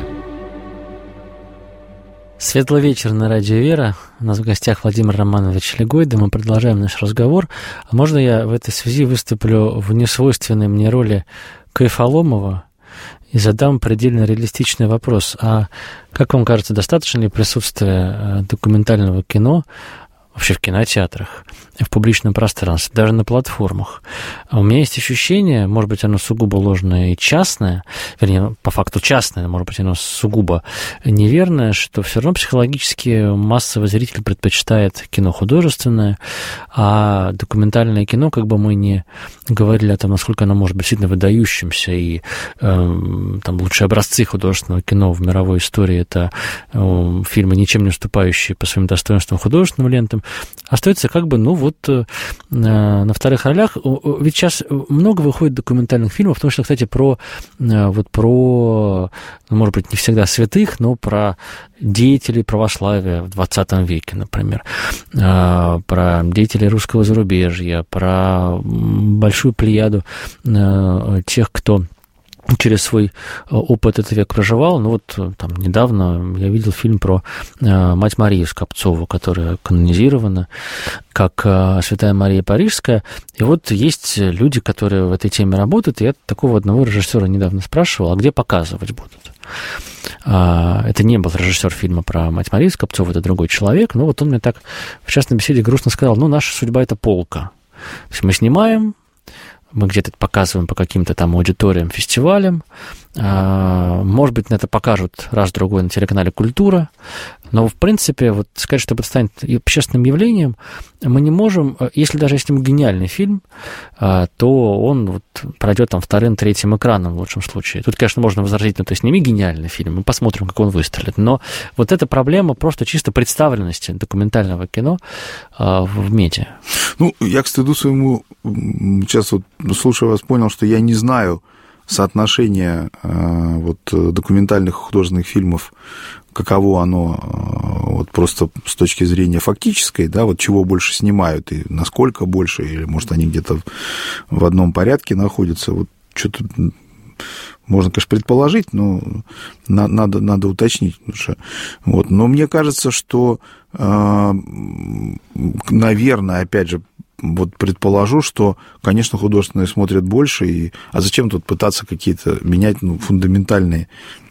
Светлый вечер на радио «Вера». У нас в гостях Владимир Романович Легойда. Мы продолжаем наш разговор. А можно я в этой связи выступлю в несвойственной мне роли Кайфоломова и задам предельно реалистичный вопрос. А как вам кажется, достаточно ли присутствия документального кино вообще в кинотеатрах, в публичном пространстве, даже на платформах? А у меня есть ощущение, может быть, оно сугубо ложное и частное, вернее, по факту частное, может быть, оно сугубо неверное, что все равно психологически массовый зритель предпочитает кино художественное, а документальное кино, как бы мы ни говорили о том, насколько оно может быть действительно выдающимся, и там лучшие образцы художественного кино в мировой истории — это фильмы, ничем не уступающие по своим достоинствам художественным лентам, остается как бы, на вторых ролях. Ведь сейчас много выходит документальных фильмов, в том числе, кстати, про, может быть, не всегда святых, но про деятелей православия в 20 веке, например, про деятелей русского зарубежья, про большую плеяду тех, кто через свой опыт этот век проживал. Там недавно я видел фильм про мать Марию Скопцову, которая канонизирована как Святая Мария Парижская. И вот есть люди, которые в этой теме работают, и я такого одного режиссера недавно спрашивал, а где показывать будут? Это не был режиссер фильма про мать Марию Скопцову, это другой человек, но вот он мне так в частной беседе грустно сказал, наша судьба — это полка. То есть мы снимаем, мы где-то показываем по каким-то там аудиториям, фестивалям, Может быть, на это покажут раз-другой на телеканале «Культура». Но, в принципе, вот сказать, что это станет общественным явлением, мы не можем. Если даже есть гениальный фильм, то он вот пройдет там вторым, третьим экраном в лучшем случае. Тут, конечно, можно возразить, ну, то сними гениальный фильм, мы посмотрим, как он выстрелит. Но вот эта проблема просто чисто представленности документального кино в медиа. Ну, я, к стыду своему, сейчас вот, слушая вас, понял, что я не знаю соотношение вот документальных и художественных фильмов, каково оно вот просто с точки зрения фактической, да, вот чего больше снимают и насколько больше, или, может, они где-то в одном порядке находятся, вот что-то можно, конечно, предположить, но надо уточнить. Вот. Но мне кажется, что, наверное, опять же, вот предположу, что, конечно, художественные смотрят больше, а зачем тут пытаться какие-то менять фундаментальные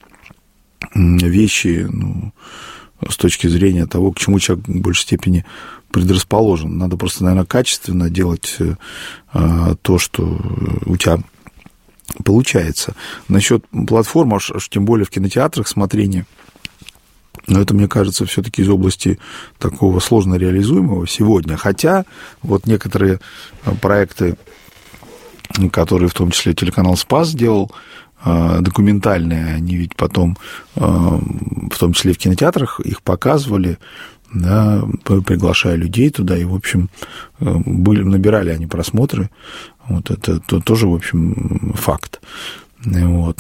вещи, с точки зрения того, к чему человек в большей степени предрасположен. Надо просто, наверное, качественно делать то, что у тебя получается. Насчет платформ, тем более в кинотеатрах смотрения, но это, мне кажется, все-таки из области такого сложно реализуемого сегодня. Хотя вот некоторые проекты, которые в том числе телеканал «Спас» делал, документальные, они ведь потом, в том числе в кинотеатрах, их показывали, да, приглашая людей туда, и, в общем, набирали они просмотры. Вот это тоже, в общем, факт. Вот,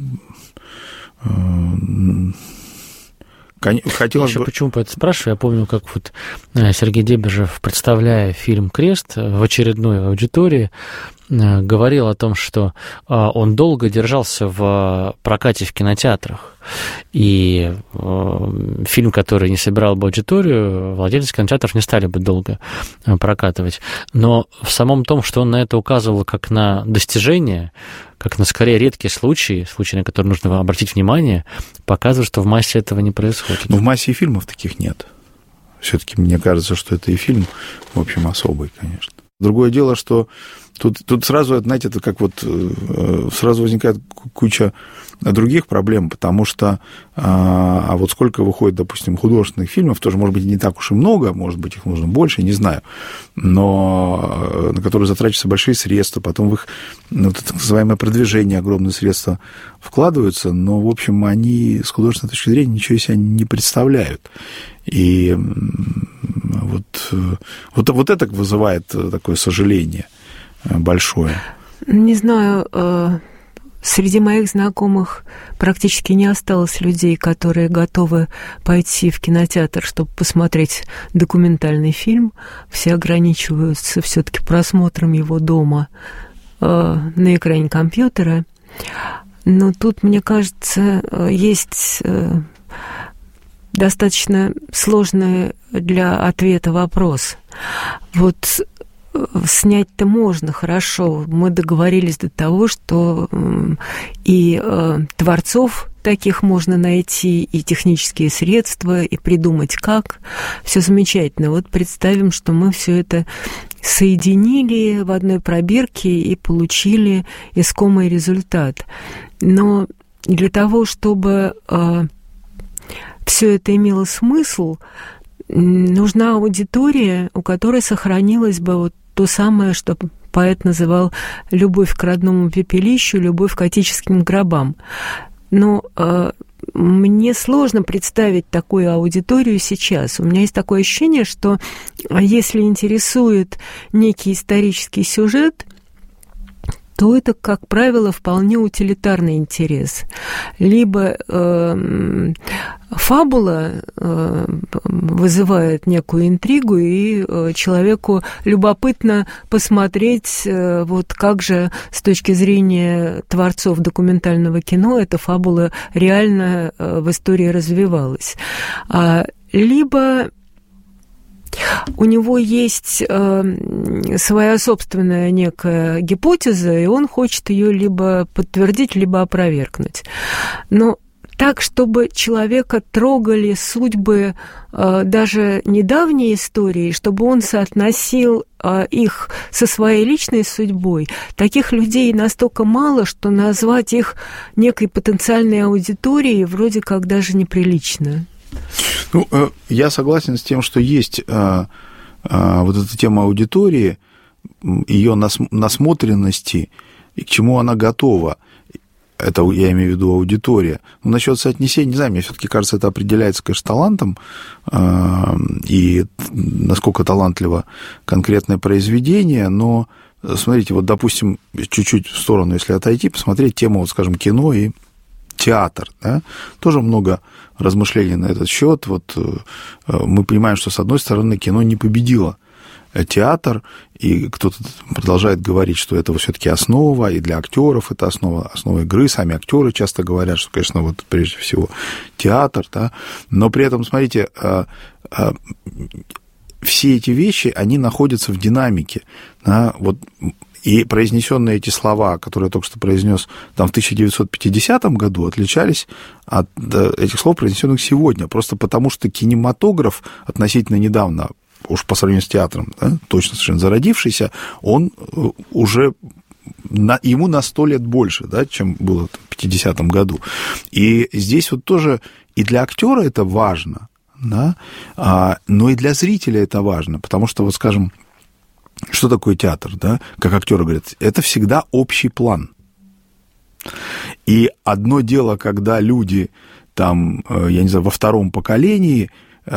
хотелось бы... Почему по это спрашиваю? Я помню, как вот Сергей Дебежев, представляя фильм «Крест» в очередной аудитории, говорил о том, что он долго держался в прокате в кинотеатрах. И фильм, который не собирал бы аудиторию, владельцы кинотеатров не стали бы долго прокатывать. Но в самом том, что он на это указывал как на достижение, как на скорее редкие случаи, на которые нужно обратить внимание, показывает, что в массе этого не происходит. Но в массе фильмов таких нет. Все-таки мне кажется, что это и фильм, в общем, особый, конечно. Другое дело, что тут сразу, знаете, это как вот сразу возникает куча других проблем, потому что вот сколько выходит, допустим, художественных фильмов, тоже, может быть, не так уж и много, может быть, их нужно больше, не знаю, но на которые затрачиваются большие средства, потом в их так называемое продвижение огромные средства вкладываются, но, в общем, они с художественной точки зрения ничего себя не представляют. И вот это вызывает такое сожаление большое. Не знаю, среди моих знакомых практически не осталось людей, которые готовы пойти в кинотеатр, чтобы посмотреть документальный фильм. Все ограничиваются все-таки просмотром его дома на экране компьютера. Но тут, мне кажется, есть достаточно сложный для ответа вопрос. Вот снять-то можно, хорошо. Мы договорились до того, что и творцов таких можно найти, и технические средства, и придумать как. Все замечательно. Вот представим, что мы все это соединили в одной пробирке и получили искомый результат. Но для того, чтобы все это имело смысл, нужна аудитория, у которой сохранилось бы вот то самое, что поэт называл «любовь к родному пепелищу, любовь к отеческим гробам». Но мне сложно представить такую аудиторию сейчас. У меня есть такое ощущение, что если интересует некий исторический сюжет, то это, как правило, вполне утилитарный интерес. Либо фабула вызывает некую интригу, и человеку любопытно посмотреть, вот как же с точки зрения творцов документального кино эта фабула реально в истории развивалась. Либо у него есть своя собственная некая гипотеза, и он хочет ее либо подтвердить, либо опровергнуть. Но так, чтобы человека трогали судьбы даже недавней истории, чтобы он соотносил их со своей личной судьбой, таких людей настолько мало, что назвать их некой потенциальной аудиторией вроде как даже неприлично. Ну, я согласен с тем, что есть вот эта тема аудитории, ее насмотренности и к чему она готова. Это я имею в виду аудитория. Но насчет соотнесения, не знаю, мне все-таки кажется, это определяется, конечно, талантом, и насколько талантливо конкретное произведение, но смотрите, вот, допустим, чуть-чуть в сторону, если отойти, посмотреть тему, вот, скажем, кино и театр, да? Тоже много размышлений на этот счет. Вот мы понимаем, что, с одной стороны, кино не победило театр, и кто-то продолжает говорить, что это все-таки основа, и для актеров это основа игры, сами актеры часто говорят, что, конечно, вот прежде всего театр, да? Но при этом, смотрите, все эти вещи, они находятся в динамике, да? Вот. И произнесенные эти слова, которые я только что произнес там в 1950 году, отличались от этих слов, произнесенных сегодня, просто потому что кинематограф относительно недавно, уж по сравнению с театром, да, точно совершенно зародившийся, он уже ему на 100 лет больше, да, чем было в 50-м году. И здесь вот тоже и для актера это важно, да, но и для зрителя это важно, потому что, вот, скажем, что такое театр, да, как актеры говорят, это всегда общий план. И одно дело, когда люди там, я не знаю, во втором поколении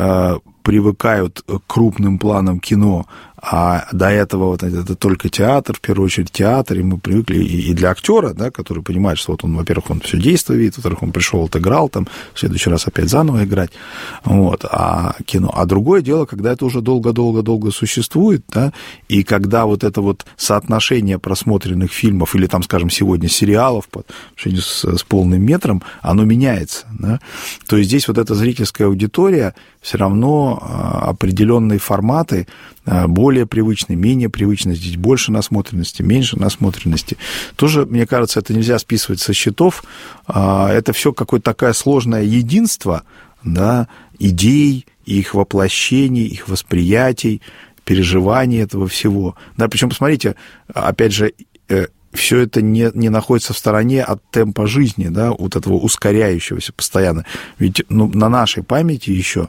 привыкают к крупным планам кино, а до этого вот это только театр, в первую очередь театр, и мы привыкли, и для актера, да, который понимает, что вот он, во-первых, он все действие видит, во-вторых, он пришел, отыграл, там, в следующий раз опять заново играть, вот, а кино. А другое дело, когда это уже долго-долго-долго существует, да, и когда вот это вот соотношение просмотренных фильмов, или там, скажем, сегодня сериалов по отношению с полным метром, оно меняется, да, то есть здесь вот эта зрительская аудитория все равно определенные форматы более привычны, менее привычны, здесь больше насмотренности, меньше насмотренности. Тоже, мне кажется, это нельзя списывать со счетов, это все какое-то такое сложное единство, да, идей, их воплощений, их восприятий, переживаний этого всего. Да, причем, посмотрите, опять же, все это не находится в стороне от темпа жизни, да, вот этого ускоряющегося постоянно. Ведь на нашей памяти еще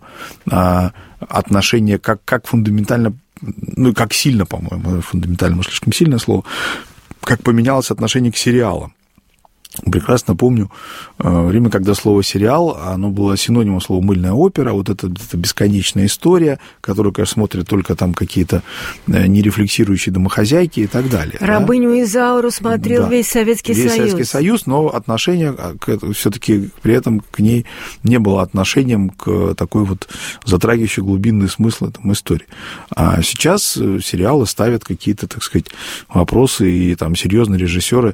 отношение как фундаментально, ну, как сильно, по-моему, фундаментально, может, слишком сильное слово, как поменялось отношение к сериалам. Прекрасно помню время, когда слово «сериал», оно было синонимом слова «мыльная опера», вот это бесконечная история, которую, конечно, смотрят только там какие-то нерефлексирующие домохозяйки и так далее. «Рабыню Изауру» смотрел, да, весь Советский Союз. Весь Советский Союз, но отношение все-таки при этом к ней не было отношением к такой вот затрагивающей глубинный смысл там истории. А сейчас сериалы ставят какие-то, так сказать, вопросы, и там серьезные режиссеры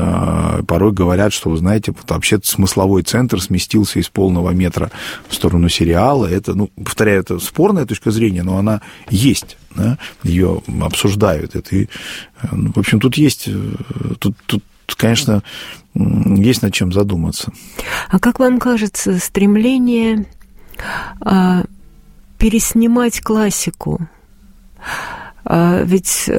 порой говорят, что, вы знаете, вот вообще-то смысловой центр сместился из полного метра в сторону сериала. Это, ну, повторяю, это спорная точка зрения, но она есть, да? Ее обсуждают. Это, и, в общем, тут есть, тут, конечно, есть над чем задуматься. А как вам кажется, стремление переснимать классику? Ведь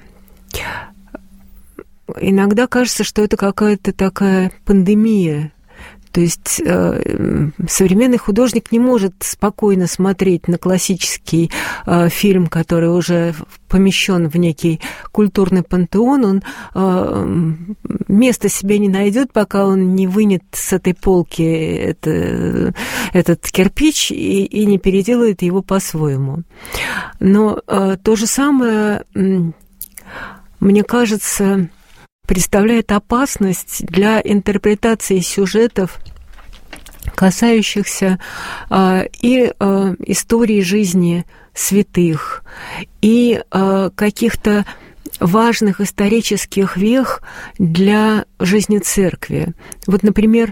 иногда кажется, что это какая-то такая пандемия. То есть современный художник не может спокойно смотреть на классический фильм, который уже помещен в некий культурный пантеон. Он места себе не найдет, пока он не вынет с этой полки этот кирпич и не переделает его по-своему. Но то же самое, мне кажется, представляет опасность для интерпретации сюжетов, касающихся и истории жизни святых, и каких-то важных исторических вех для жизни церкви. Вот, например,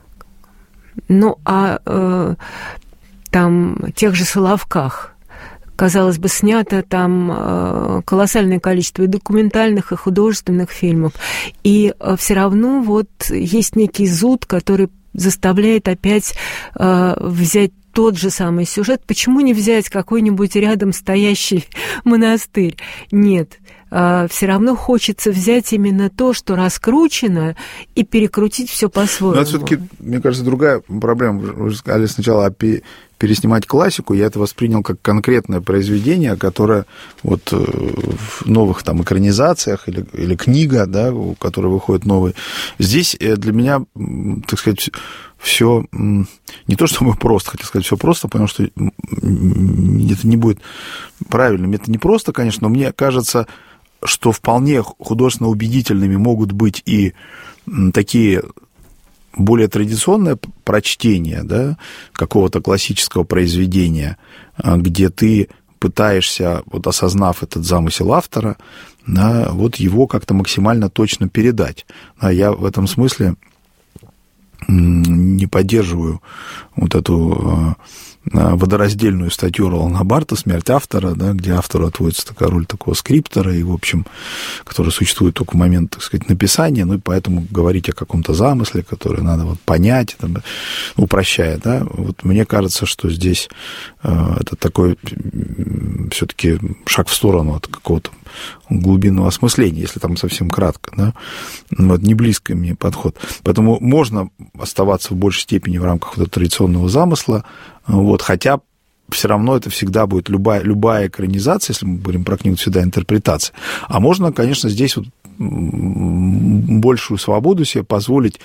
там, тех же Соловках, казалось бы, снято там колоссальное количество и документальных, и художественных фильмов. И все равно вот есть некий зуд, который заставляет опять взять тот же самый сюжет. Почему не взять какой-нибудь рядом стоящий монастырь? Нет. Все равно хочется взять именно то, что раскручено, и перекрутить все по-своему. Но это все-таки, мне кажется, другая проблема. Вы же сказали сначала переснимать классику. Я это воспринял как конкретное произведение, которое вот в новых там экранизациях или книга, да, которая выходит новая. Здесь для меня, так сказать, все не то чтобы просто, хотел сказать, все просто, потому что это не будет правильным. Это не просто, конечно, но мне кажется, что вполне художественно убедительными могут быть и такие более традиционное прочтение, да, какого-то классического произведения, где ты пытаешься, вот осознав этот замысел автора, да, вот его как-то максимально точно передать. А я в этом смысле не поддерживаю вот эту водораздельную статью Ролана Барта «Смерть автора», да, где автору отводится такая роль такого скриптора, и, в общем, который существует только в момент, так сказать, написания, ну, и поэтому говорить о каком-то замысле, который надо вот понять, там, упрощая, да, вот мне кажется, что здесь это такой все-таки шаг в сторону от какого-то глубинного осмысления, если там совсем кратко, да, вот не близкий мне подход. Поэтому можно оставаться в большей степени в рамках вот этого традиционного замысла, вот, хотя все равно это всегда будет любая экранизация, если мы говорим про книгу, всегда интерпретация. А можно, конечно, здесь вот большую свободу себе позволить,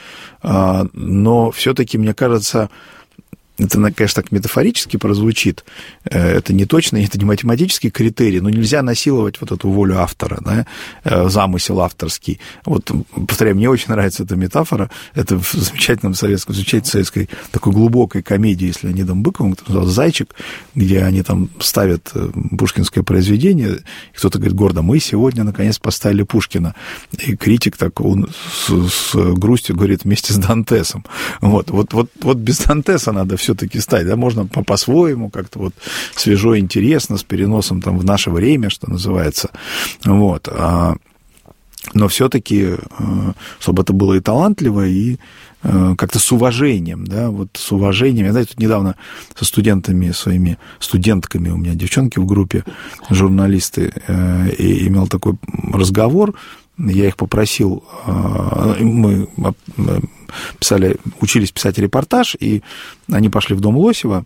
но все-таки, мне кажется, это, конечно, так метафорически прозвучит, это не точно, это не математический критерий, но нельзя насиловать вот эту волю автора, да, замысел авторский. Вот, повторяю, мне очень нравится эта метафора, это в замечательной советской такой глубокой комедии с Леонидом Быковым, который называется «Зайчик», где они там ставят пушкинское произведение, и кто-то говорит гордо: мы сегодня, наконец, поставили Пушкина. И критик так он с грустью говорит: вместе с Дантесом. Вот без Дантеса надо все-таки стать, да, можно по-своему, как-то вот свежо, интересно, с переносом там в наше время, что называется, вот, но все-таки, чтобы это было и талантливо, и как-то с уважением, да, вот с уважением. Я, знаете, тут недавно со своими студентками, у меня девчонки в группе, журналисты, и имел такой разговор, я их попросил, мы учились писать репортаж, и они пошли в дом Лосева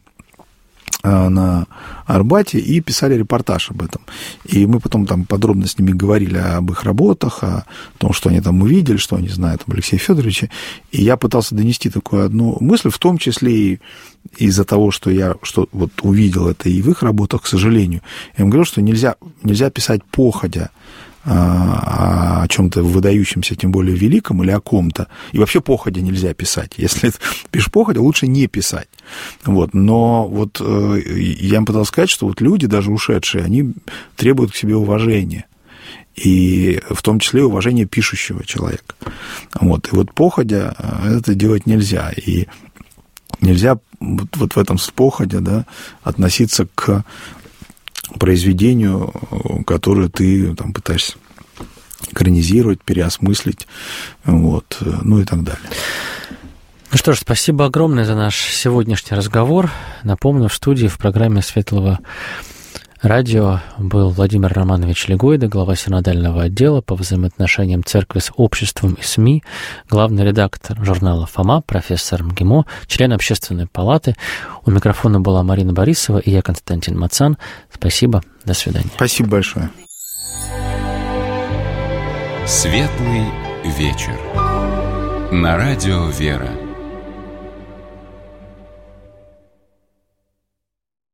на Арбате и писали репортаж об этом. И мы потом там подробно с ними говорили об их работах, о том, что они там увидели, что они знают об Алексее Федоровиче. И я пытался донести такую одну мысль, в том числе и из-за того, что я вот увидел это и в их работах, к сожалению. Я им говорил, что нельзя писать походя о чем-то выдающемся, тем более великом, или о ком-то. И вообще походя нельзя писать. Если пишешь походя, лучше не писать. Вот. Но вот я им пытался сказать, что вот люди, даже ушедшие, они требуют к себе уважения. И в том числе уважения пишущего человека. Вот. И вот походя это делать нельзя. И нельзя вот в этом походя, да, относиться к произведению, которое ты там пытаешься экранизировать, переосмыслить, вот, ну и так далее. Ну что ж, спасибо огромное за наш сегодняшний разговор. Напомню, в студии в программе «Светлого радио» был Владимир Романович Легойда, глава синодального отдела по взаимоотношениям церкви с обществом и СМИ, главный редактор журнала «Фома», профессор МГИМО, член Общественной палаты. У микрофона была Марина Борисова и я, Константин Мацан. Спасибо, до свидания. Спасибо большое. Светлый вечер. На радио «Вера».